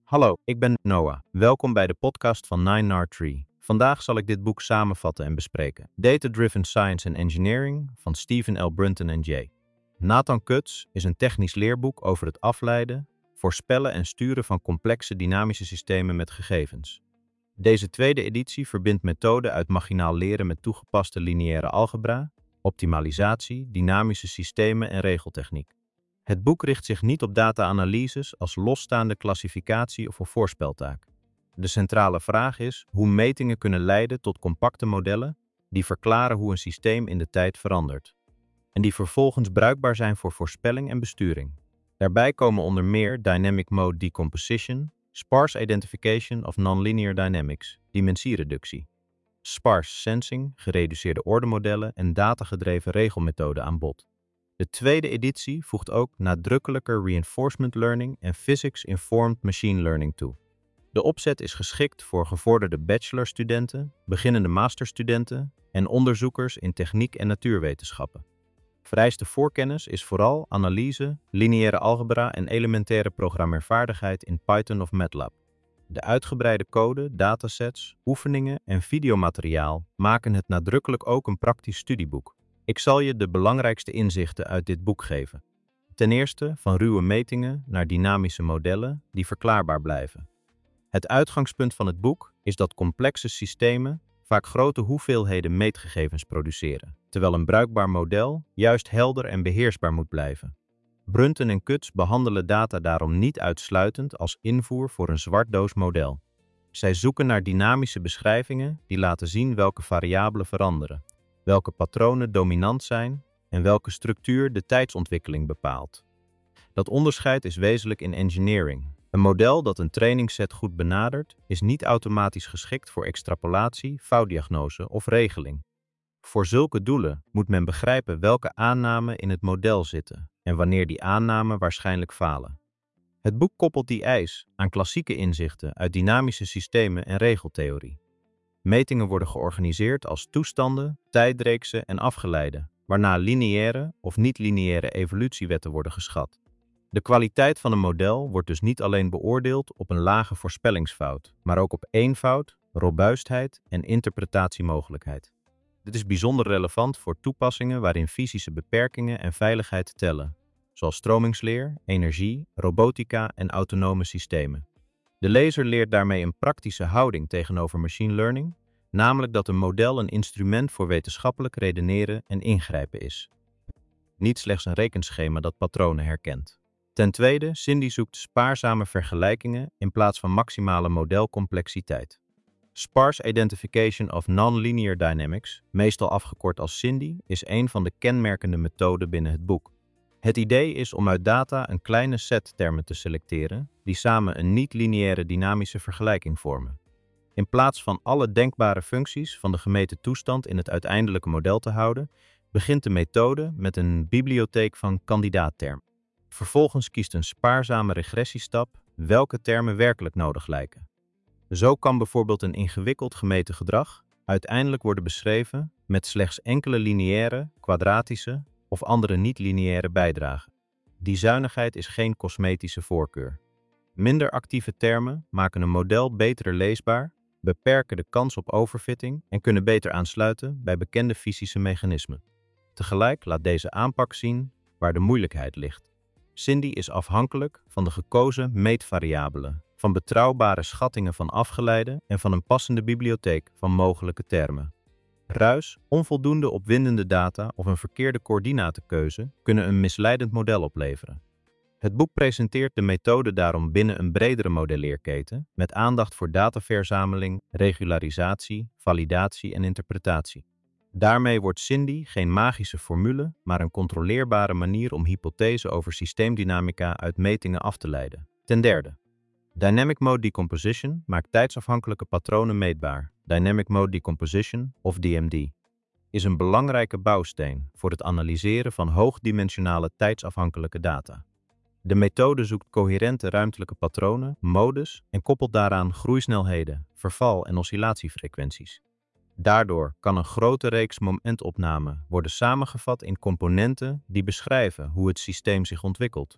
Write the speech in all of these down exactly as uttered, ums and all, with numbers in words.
Hallo, ik ben Noah. Welkom bij de podcast van nine R Tree. Vandaag zal ik dit boek samenvatten en bespreken. Data-Driven Science and Engineering van Stephen L. Brunton en J. Nathan Kutz is een technisch leerboek over het afleiden, voorspellen en sturen van complexe dynamische systemen met gegevens. Deze tweede editie verbindt methoden uit machinaal leren met toegepaste lineaire algebra, optimalisatie, dynamische systemen en regeltechniek. Het boek richt zich niet op data-analyses als losstaande klassificatie of een voorspeltaak. De centrale vraag is hoe metingen kunnen leiden tot compacte modellen die verklaren hoe een systeem in de tijd verandert en die vervolgens bruikbaar zijn voor voorspelling en besturing. Daarbij komen onder meer dynamic mode decomposition, sparse identification of nonlinear dynamics, dimensiereductie, sparse sensing, gereduceerde ordemodellen en datagedreven regelmethoden aan bod. De tweede editie voegt ook nadrukkelijker reinforcement learning en physics-informed machine learning toe. De opzet is geschikt voor gevorderde bachelorstudenten, beginnende masterstudenten en onderzoekers in techniek en natuurwetenschappen. Vereiste voorkennis is vooral analyse, lineaire algebra en elementaire programmeervaardigheid in Python of MATLAB. De uitgebreide code, datasets, oefeningen en videomateriaal maken het nadrukkelijk ook een praktisch studieboek. Ik zal je de belangrijkste inzichten uit dit boek geven. Ten eerste van ruwe metingen naar dynamische modellen die verklaarbaar blijven. Het uitgangspunt van het boek is dat complexe systemen vaak grote hoeveelheden meetgegevens produceren, terwijl een bruikbaar model juist helder en beheersbaar moet blijven. Brunton en Kutz behandelen data daarom niet uitsluitend als invoer voor een zwartdoos model. Zij zoeken naar dynamische beschrijvingen die laten zien welke variabelen veranderen, welke patronen dominant zijn en welke structuur de tijdsontwikkeling bepaalt. Dat onderscheid is wezenlijk in engineering. Een model dat een trainingsset goed benadert, is niet automatisch geschikt voor extrapolatie, foutdiagnose of regeling. Voor zulke doelen moet men begrijpen welke aannamen in het model zitten en wanneer die aannamen waarschijnlijk falen. Het boek koppelt die eis aan klassieke inzichten uit dynamische systemen en regeltheorie. Metingen worden georganiseerd als toestanden, tijdreeksen en afgeleiden, waarna lineaire of niet-lineaire evolutiewetten worden geschat. De kwaliteit van een model wordt dus niet alleen beoordeeld op een lage voorspellingsfout, maar ook op eenvoud, robuustheid en interpretatiemogelijkheid. Dit is bijzonder relevant voor toepassingen waarin fysische beperkingen en veiligheid tellen, zoals stromingsleer, energie, robotica en autonome systemen. De lezer leert daarmee een praktische houding tegenover machine learning, namelijk dat een model een instrument voor wetenschappelijk redeneren en ingrijpen is. Niet slechts een rekenschema dat patronen herkent. Ten tweede, Cindy zoekt spaarzame vergelijkingen in plaats van maximale modelcomplexiteit. Sparse Identification of Nonlinear Dynamics, meestal afgekort als Cindy, is een van de kenmerkende methoden binnen het boek. Het idee is om uit data een kleine set termen te selecteren die samen een niet-lineaire dynamische vergelijking vormen. In plaats van alle denkbare functies van de gemeten toestand in het uiteindelijke model te houden, begint de methode met een bibliotheek van kandidaattermen. Vervolgens kiest een spaarzame regressiestap welke termen werkelijk nodig lijken. Zo kan bijvoorbeeld een ingewikkeld gemeten gedrag uiteindelijk worden beschreven met slechts enkele lineaire, kwadratische of andere niet-lineaire bijdragen. Die zuinigheid is geen cosmetische voorkeur. Minder actieve termen maken een model beter leesbaar, beperken de kans op overfitting en kunnen beter aansluiten bij bekende fysische mechanismen. Tegelijk laat deze aanpak zien waar de moeilijkheid ligt. Cindy is afhankelijk van de gekozen meetvariabelen, van betrouwbare schattingen van afgeleiden en van een passende bibliotheek van mogelijke termen. Ruis, onvoldoende opwindende data of een verkeerde coördinatenkeuze kunnen een misleidend model opleveren. Het boek presenteert de methode daarom binnen een bredere modelleerketen met aandacht voor dataverzameling, regularisatie, validatie en interpretatie. Daarmee wordt Cindy geen magische formule, maar een controleerbare manier om hypothesen over systeemdynamica uit metingen af te leiden. Ten derde, Dynamic Mode Decomposition maakt tijdsafhankelijke patronen meetbaar. Dynamic Mode Decomposition, of D M D, is een belangrijke bouwsteen voor het analyseren van hoogdimensionale tijdsafhankelijke data. De methode zoekt coherente ruimtelijke patronen, modes en koppelt daaraan groeisnelheden, verval- en oscillatiefrequenties. Daardoor kan een grote reeks momentopnamen worden samengevat in componenten die beschrijven hoe het systeem zich ontwikkelt.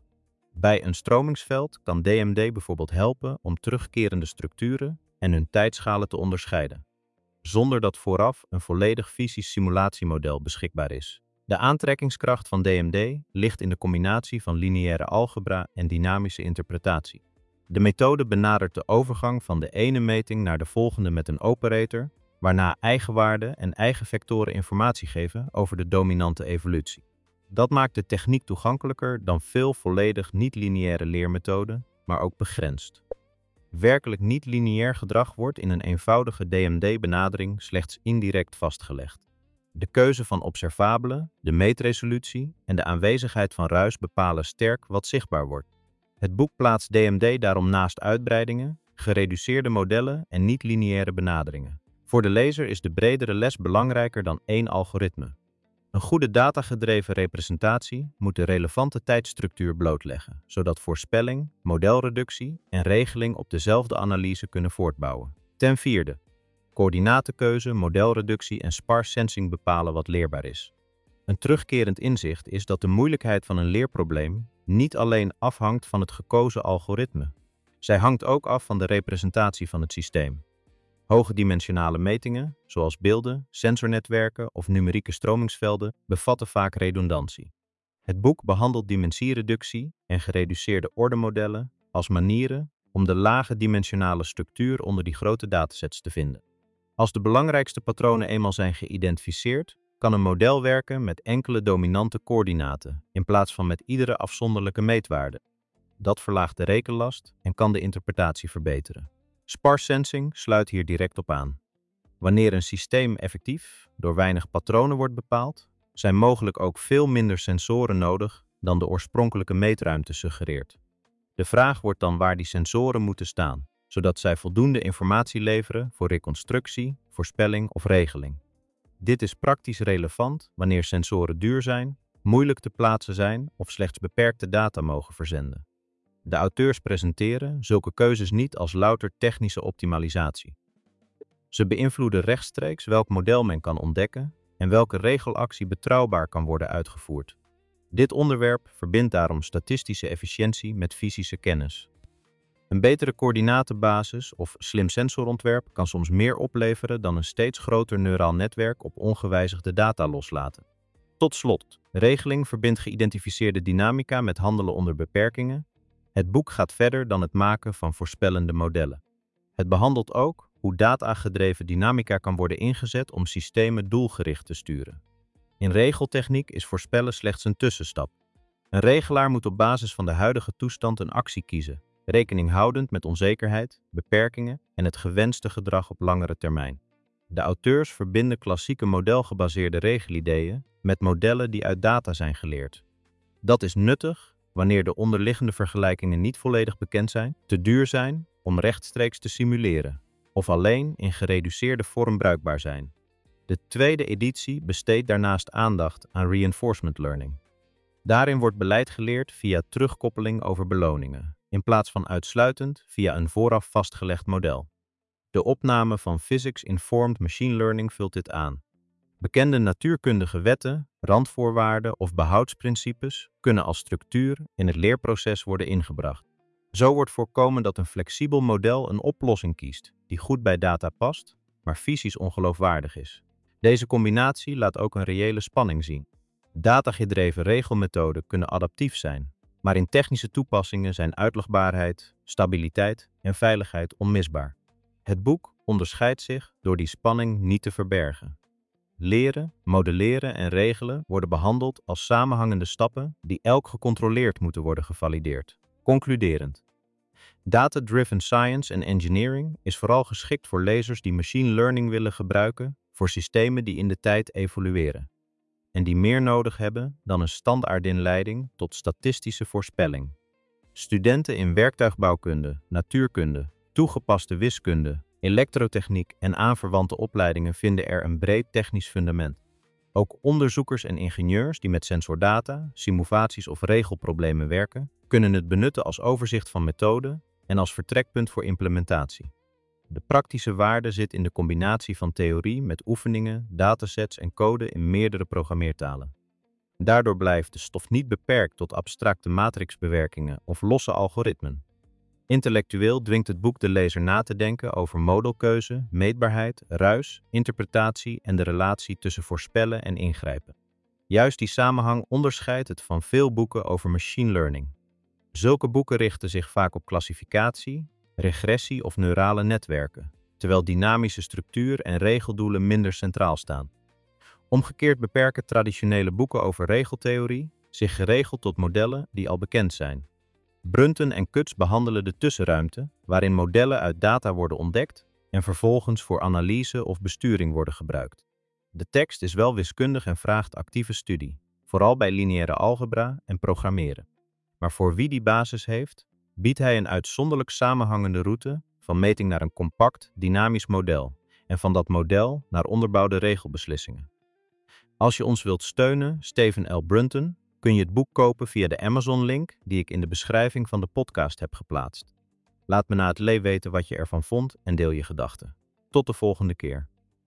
Bij een stromingsveld kan D M D bijvoorbeeld helpen om terugkerende structuren en hun tijdschalen te onderscheiden, zonder dat vooraf een volledig fysisch simulatiemodel beschikbaar is. De aantrekkingskracht van D M D ligt in de combinatie van lineaire algebra en dynamische interpretatie. De methode benadert de overgang van de ene meting naar de volgende met een operator, waarna eigenwaarden en eigenvectoren informatie geven over de dominante evolutie. Dat maakt de techniek toegankelijker dan veel volledig niet-lineaire leermethoden, maar ook begrensd. Werkelijk niet-lineair gedrag wordt in een eenvoudige D M D-benadering slechts indirect vastgelegd. De keuze van observabelen, de meetresolutie en de aanwezigheid van ruis bepalen sterk wat zichtbaar wordt. Het boek plaatst D M D daarom naast uitbreidingen, gereduceerde modellen en niet-lineaire benaderingen. Voor de lezer is de bredere les belangrijker dan één algoritme. Een goede datagedreven representatie moet de relevante tijdstructuur blootleggen, zodat voorspelling, modelreductie en regeling op dezelfde analyse kunnen voortbouwen. Ten vierde, coördinatenkeuze, modelreductie en sparse sensing bepalen wat leerbaar is. Een terugkerend inzicht is dat de moeilijkheid van een leerprobleem niet alleen afhangt van het gekozen algoritme. Zij hangt ook af van de representatie van het systeem. Hoge dimensionale metingen, zoals beelden, sensornetwerken of numerieke stromingsvelden, bevatten vaak redundantie. Het boek behandelt dimensiereductie en gereduceerde ordemodellen als manieren om de lage dimensionale structuur onder die grote datasets te vinden. Als de belangrijkste patronen eenmaal zijn geïdentificeerd, kan een model werken met enkele dominante coördinaten in plaats van met iedere afzonderlijke meetwaarde. Dat verlaagt de rekenlast en kan de interpretatie verbeteren. Sparse sensing sluit hier direct op aan. Wanneer een systeem effectief door weinig patronen wordt bepaald, zijn mogelijk ook veel minder sensoren nodig dan de oorspronkelijke meetruimte suggereert. De vraag wordt dan waar die sensoren moeten staan, zodat zij voldoende informatie leveren voor reconstructie, voorspelling of regeling. Dit is praktisch relevant wanneer sensoren duur zijn, moeilijk te plaatsen zijn of slechts beperkte data mogen verzenden. De auteurs presenteren zulke keuzes niet als louter technische optimalisatie. Ze beïnvloeden rechtstreeks welk model men kan ontdekken en welke regelactie betrouwbaar kan worden uitgevoerd. Dit onderwerp verbindt daarom statistische efficiëntie met fysische kennis. Een betere coördinatenbasis of slim sensorontwerp kan soms meer opleveren dan een steeds groter neuraal netwerk op ongewijzigde data loslaten. Tot slot, regeling verbindt geïdentificeerde dynamica met handelen onder beperkingen. Het boek gaat verder dan het maken van voorspellende modellen. Het behandelt ook hoe datagedreven dynamica kan worden ingezet om systemen doelgericht te sturen. In regeltechniek is voorspellen slechts een tussenstap. Een regelaar moet op basis van de huidige toestand een actie kiezen, rekening houdend met onzekerheid, beperkingen en het gewenste gedrag op langere termijn. De auteurs verbinden klassieke modelgebaseerde regelideeën met modellen die uit data zijn geleerd. Dat is nuttig wanneer de onderliggende vergelijkingen niet volledig bekend zijn, te duur zijn om rechtstreeks te simuleren, of alleen in gereduceerde vorm bruikbaar zijn. De tweede editie besteedt daarnaast aandacht aan reinforcement learning. Daarin wordt beleid geleerd via terugkoppeling over beloningen, in plaats van uitsluitend via een vooraf vastgelegd model. De opname van Physics-Informed Machine Learning vult dit aan. Bekende natuurkundige wetten, randvoorwaarden of behoudsprincipes kunnen als structuur in het leerproces worden ingebracht. Zo wordt voorkomen dat een flexibel model een oplossing kiest die goed bij data past, maar fysisch ongeloofwaardig is. Deze combinatie laat ook een reële spanning zien. Datagedreven regelmethoden kunnen adaptief zijn, maar in technische toepassingen zijn uitlegbaarheid, stabiliteit en veiligheid onmisbaar. Het boek onderscheidt zich door die spanning niet te verbergen. Leren, modelleren en regelen worden behandeld als samenhangende stappen die elk gecontroleerd moeten worden gevalideerd. Concluderend. Data-driven science en engineering is vooral geschikt voor lezers die machine learning willen gebruiken voor systemen die in de tijd evolueren en die meer nodig hebben dan een standaardinleiding tot statistische voorspelling. Studenten in werktuigbouwkunde, natuurkunde, toegepaste wiskunde, elektrotechniek en aanverwante opleidingen vinden er een breed technisch fundament. Ook onderzoekers en ingenieurs die met sensordata, simulaties of regelproblemen werken, kunnen het benutten als overzicht van methoden en als vertrekpunt voor implementatie. De praktische waarde zit in de combinatie van theorie met oefeningen, datasets en code in meerdere programmeertalen. Daardoor blijft de stof niet beperkt tot abstracte matrixbewerkingen of losse algoritmen. Intellectueel dwingt het boek de lezer na te denken over modelkeuze, meetbaarheid, ruis, interpretatie en de relatie tussen voorspellen en ingrijpen. Juist die samenhang onderscheidt het van veel boeken over machine learning. Zulke boeken richten zich vaak op klassificatie, regressie of neurale netwerken, terwijl dynamische structuur en regeldoelen minder centraal staan. Omgekeerd beperken traditionele boeken over regeltheorie zich geregeld tot modellen die al bekend zijn. Brunton en Kutz behandelen de tussenruimte, waarin modellen uit data worden ontdekt en vervolgens voor analyse of besturing worden gebruikt. De tekst is wel wiskundig en vraagt actieve studie, vooral bij lineaire algebra en programmeren. Maar voor wie die basis heeft, biedt hij een uitzonderlijk samenhangende route van meting naar een compact, dynamisch model en van dat model naar onderbouwde regelbeslissingen. Als je ons wilt steunen, Stephen L. Brunton, kun je het boek kopen via de Amazon-link die ik in de beschrijving van de podcast heb geplaatst. Laat me na het lezen weten wat je ervan vond en deel je gedachten. Tot de volgende keer.